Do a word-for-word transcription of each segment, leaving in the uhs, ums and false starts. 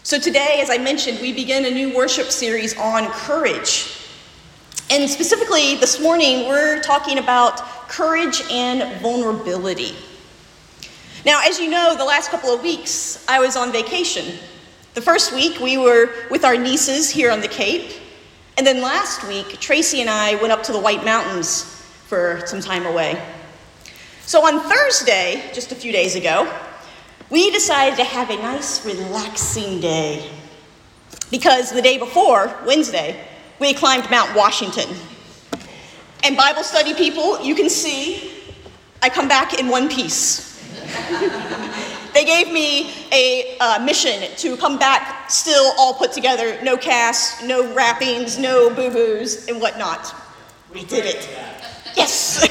So today, as I mentioned, we begin a new worship series on courage. And specifically this morning, we're talking about courage and vulnerability. Now, as you know, the last couple of weeks, I was on vacation. The first week, we were with our nieces here on the Cape. And then last week, Tracy and I went up to the White Mountains for some time away. So on Thursday, just a few days ago, we decided to have a nice, relaxing day. Because the day before, Wednesday, we climbed Mount Washington. And Bible study people, you can see I come back in one piece. They gave me a uh, mission to come back still all put together, no casts, no wrappings, no boo-boos, and whatnot. We did it. Yes.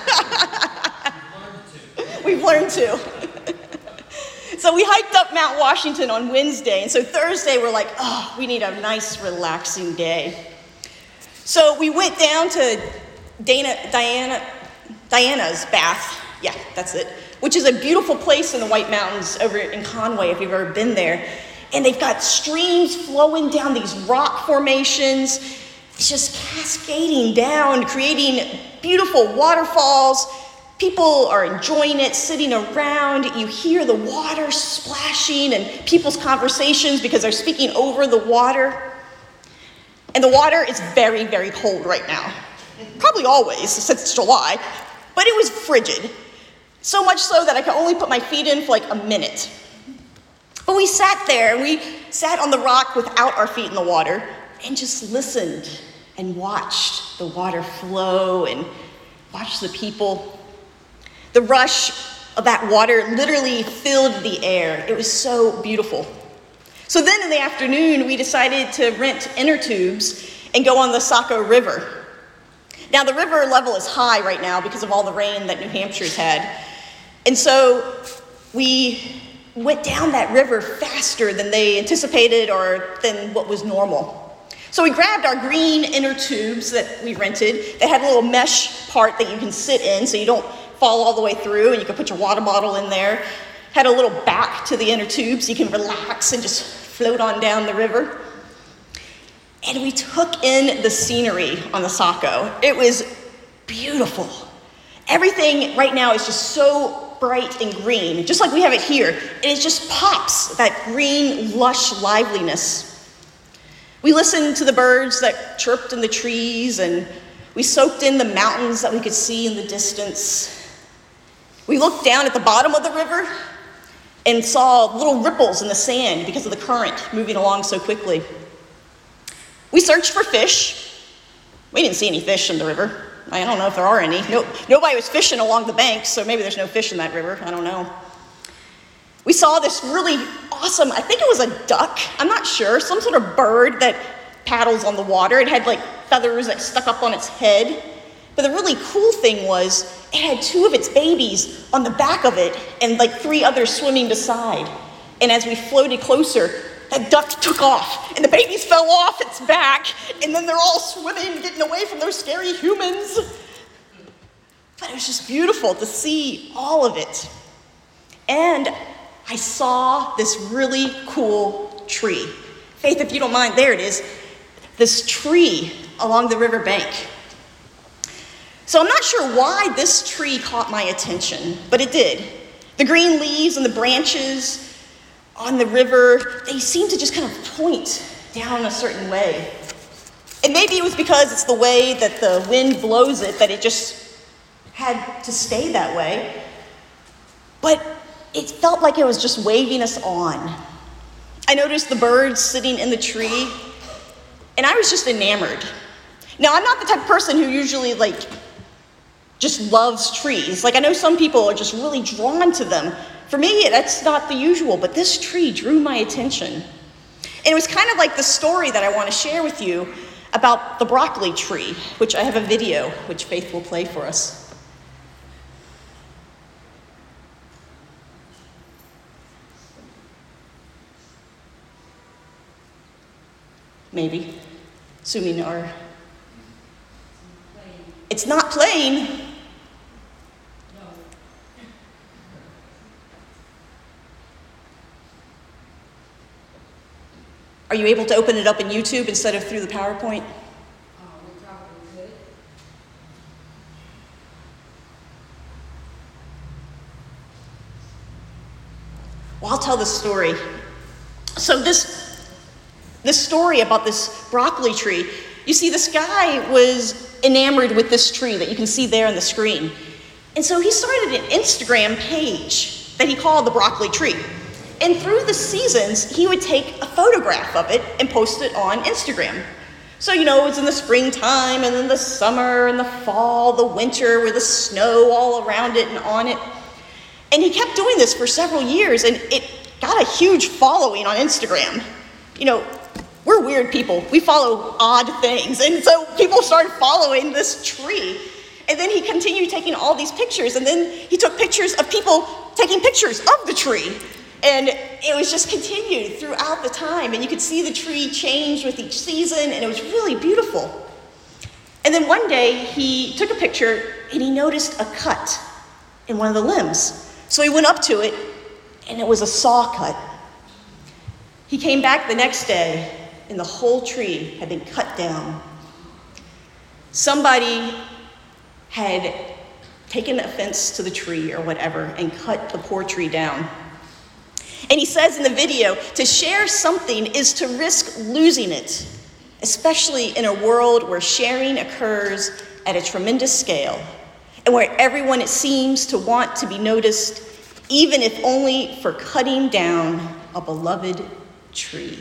We've learned to. So we hiked up Mount Washington on Wednesday, and so Thursday we're like, oh, we need a nice, relaxing day. So we went down to Dana, Diana, Diana's Bath, yeah, that's it, which is a beautiful place in the White Mountains over in Conway, if you've ever been there. And they've got streams flowing down these rock formations. It's just cascading down, creating beautiful waterfalls. People are enjoying it, sitting around. You hear the water splashing and people's conversations because they're speaking over the water. And the water is very, very cold right now. Probably always, since it's July. But it was frigid. So much so that I could only put my feet in for like a minute. But we sat there, and we sat on the rock without our feet in the water and just listened and watched the water flow and watched the people. The rush of that water literally filled the air. It was so beautiful. So then in the afternoon, we decided to rent inner tubes and go on the Saco River. Now, the river level is high right now because of all the rain that New Hampshire's had. And so we went down that river faster than they anticipated or than what was normal. So we grabbed our green inner tubes that we rented. They had a little mesh part that you can sit in so you don't fall all the way through, and you can put your water bottle in there. Had a little back to the inner tubes so you can relax and just float on down the river. And we took in the scenery on the Saco. It was beautiful. Everything right now is just so bright and green, just like we have it here. And it just pops, that green, lush liveliness. We listened to the birds that chirped in the trees, and we soaked in the mountains that we could see in the distance. We looked down at the bottom of the river and saw little ripples in the sand because of the current moving along so quickly. We searched for fish. We didn't see any fish in the river. I don't know if there are any. No, nobody was fishing along the banks, so maybe there's no fish in that river. I don't know. We saw this really awesome, I think it was a duck, I'm not sure, some sort of bird that paddles on the water. It had like feathers that stuck up on its head. But the really cool thing was it had two of its babies on the back of it and like three others swimming beside. And as we floated closer, that duck took off and the babies fell off its back, and then they're all swimming, getting away from those scary humans. But it was just beautiful to see all of it. And I saw this really cool tree. Faith, if you don't mind, there it is. This tree along the river bank. So I'm not sure why this tree caught my attention, but it did. The green leaves and the branches on the river, they seem to just kind of point down a certain way. And maybe it was because it's the way that the wind blows it that it just had to stay that way. But it felt like it was just waving us on. I noticed the birds sitting in the tree, and I was just enamored. Now, I'm not the type of person who usually like just loves trees. Like, I know some people are just really drawn to them. For me, that's not the usual, but this tree drew my attention. And it was kind of like the story that I want to share with you about the broccoli tree, which I have a video, which Faith will play for us. Maybe, assuming our... It's not playing. Are you able to open it up in YouTube instead of through the PowerPoint? Well, I'll tell the story. So this, this story about this broccoli tree, you see, this guy was enamored with this tree that you can see there on the screen. And so he started an Instagram page that he called the broccoli tree. And through the seasons, he would take a photograph of it and post it on Instagram. So, you know, it's in the springtime and then the summer and the fall, the winter with the snow all around it and on it. And he kept doing this for several years, and it got a huge following on Instagram. You know, we're weird people. We follow odd things. And so people started following this tree. And then he continued taking all these pictures. And then he took pictures of people taking pictures of the tree. And it was just continued throughout the time. And you could see the tree change with each season. And it was really beautiful. And then one day he took a picture and he noticed a cut in one of the limbs. So he went up to it, and it was a saw cut. He came back the next day, and the whole tree had been cut down. Somebody had taken offense to the tree or whatever and cut the poor tree down. And he says in the video, to share something is to risk losing it, especially in a world where sharing occurs at a tremendous scale, and where everyone it seems to want to be noticed, even if only for cutting down a beloved tree.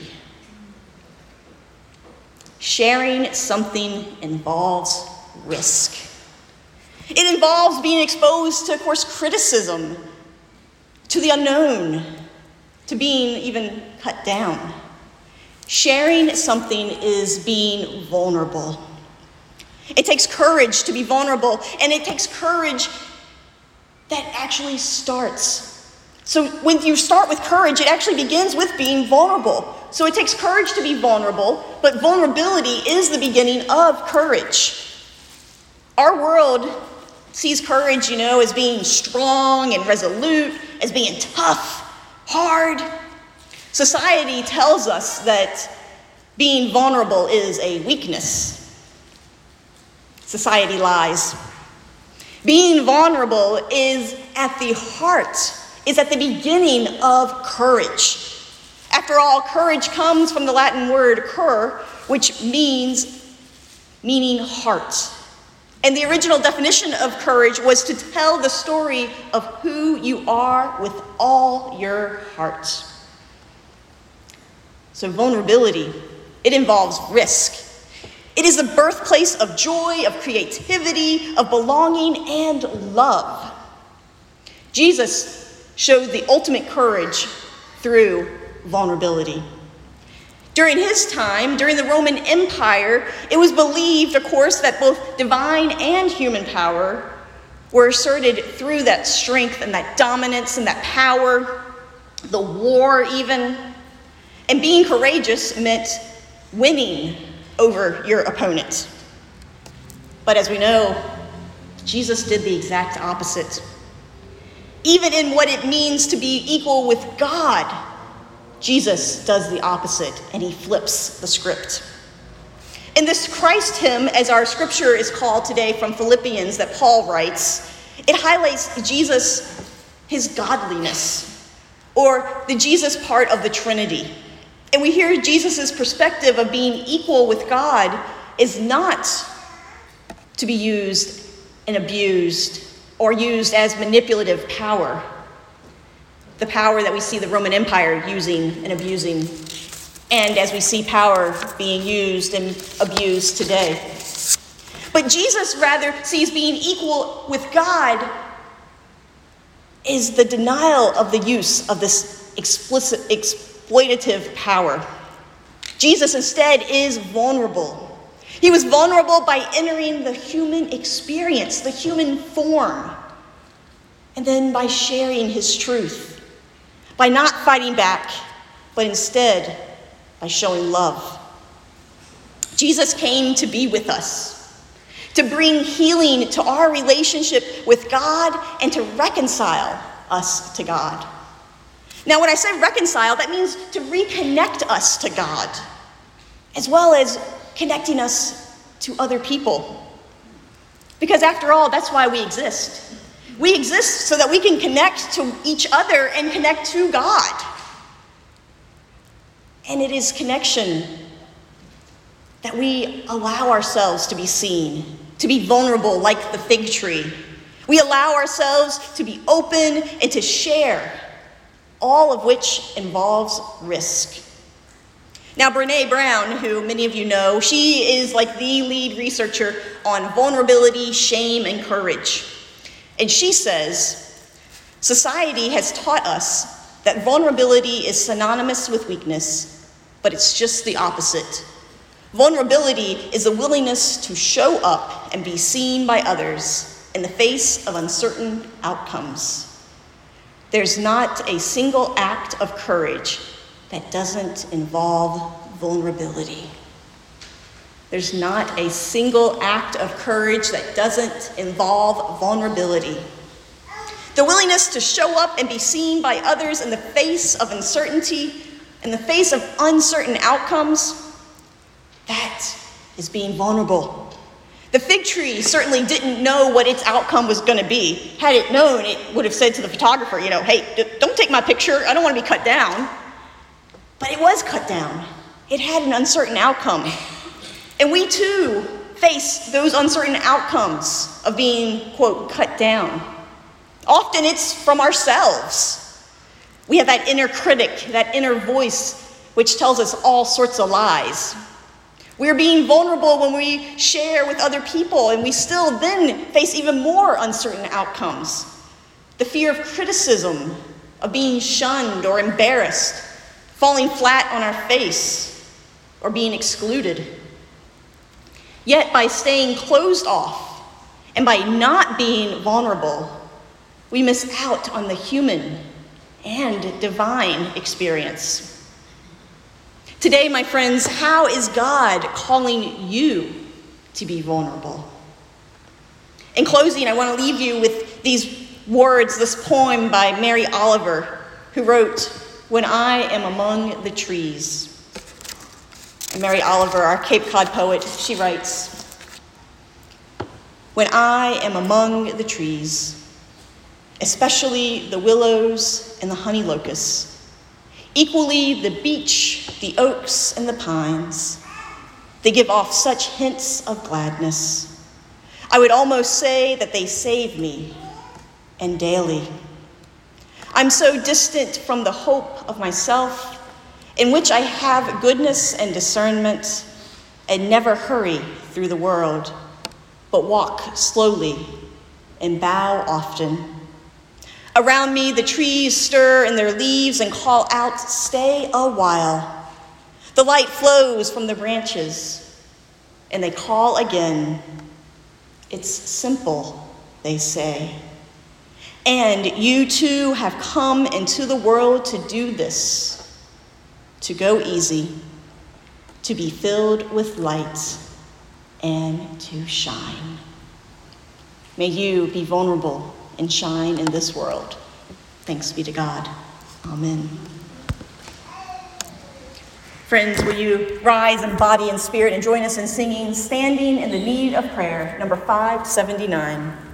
Sharing something involves risk. It involves being exposed to, of course, criticism, to the unknown, to being even cut down. Sharing something is being vulnerable. It takes courage to be vulnerable, and it takes courage that actually starts. So when you start with courage, it actually begins with being vulnerable. So it takes courage to be vulnerable, but vulnerability is the beginning of courage. Our world sees courage, you know, as being strong and resolute, as being tough, hard. Society tells us that being vulnerable is a weakness. Society lies. Being vulnerable is at the heart, is at the beginning of courage. After all, courage comes from the Latin word cur, which means meaning heart. And the original definition of courage was to tell the story of who you are with all your heart. So vulnerability, it involves risk. It is the birthplace of joy, of creativity, of belonging, and love. Jesus showed the ultimate courage through vulnerability. During his time, during the Roman Empire, it was believed, of course, that both divine and human power were asserted through that strength and that dominance and that power, the war even. And being courageous meant winning over your opponent. But as we know, Jesus did the exact opposite. Even in what it means to be equal with God, Jesus does the opposite, and he flips the script. In this Christ hymn, as our scripture is called today from Philippians that Paul writes, it highlights Jesus, his godliness, or the Jesus part of the Trinity. And we hear Jesus' perspective of being equal with God is not to be used and abused or used as manipulative power. The power that we see the Roman Empire using and abusing, and as we see power being used and abused today. But Jesus rather sees being equal with God is the denial of the use of this explicit, exploitative power. Jesus instead is vulnerable. He was vulnerable by entering the human experience, the human form, and then by sharing his truth. By not fighting back, but instead by showing love. Jesus came to be with us, to bring healing to our relationship with God and to reconcile us to God. Now, when I say reconcile, that means to reconnect us to God, as well as connecting us to other people. Because after all, that's why we exist. We exist so that we can connect to each other and connect to God. And it is connection that we allow ourselves to be seen, to be vulnerable like the fig tree. We allow ourselves to be open and to share, all of which involves risk. Now, Brené Brown, who many of you know, she is like the lead researcher on vulnerability, shame, and courage. And she says, society has taught us that vulnerability is synonymous with weakness, but it's just the opposite. Vulnerability is a willingness to show up and be seen by others in the face of uncertain outcomes. There's not a single act of courage that doesn't involve vulnerability. There's not a single act of courage that doesn't involve vulnerability. The willingness to show up and be seen by others in the face of uncertainty, in the face of uncertain outcomes, that is being vulnerable. The fig tree certainly didn't know what its outcome was going to be. Had it known, it would have said to the photographer, you know, hey, d- don't take my picture. I don't want to be cut down. But it was cut down. It had an uncertain outcome. And we too face those uncertain outcomes of being, quote, cut down. Often it's from ourselves. We have that inner critic, that inner voice, which tells us all sorts of lies. We're being vulnerable when we share with other people, and we still then face even more uncertain outcomes. The fear of criticism, of being shunned or embarrassed, falling flat on our face, or being excluded. Yet by staying closed off and by not being vulnerable, we miss out on the human and divine experience. Today, my friends, how is God calling you to be vulnerable? In closing, I want to leave you with these words, this poem by Mary Oliver, who wrote, "When I am among the trees." And Mary Oliver, our Cape Cod poet, she writes, "When I am among the trees, especially the willows and the honey locusts, equally the beech, the oaks, and the pines, they give off such hints of gladness. I would almost say that they save me, and daily. I'm so distant from the hope of myself, in which I have goodness and discernment, and never hurry through the world, but walk slowly and bow often. Around me, the trees stir in their leaves and call out, 'Stay a while.' The light flows from the branches, and they call again. It's simple, they say. And you too have come into the world to do this, to go easy, to be filled with light, and to shine. May you be vulnerable and shine in this world. Thanks be to God. Amen." Friends, will you rise in body and spirit and join us in singing "Standing in the Need of Prayer," number five seventy-nine.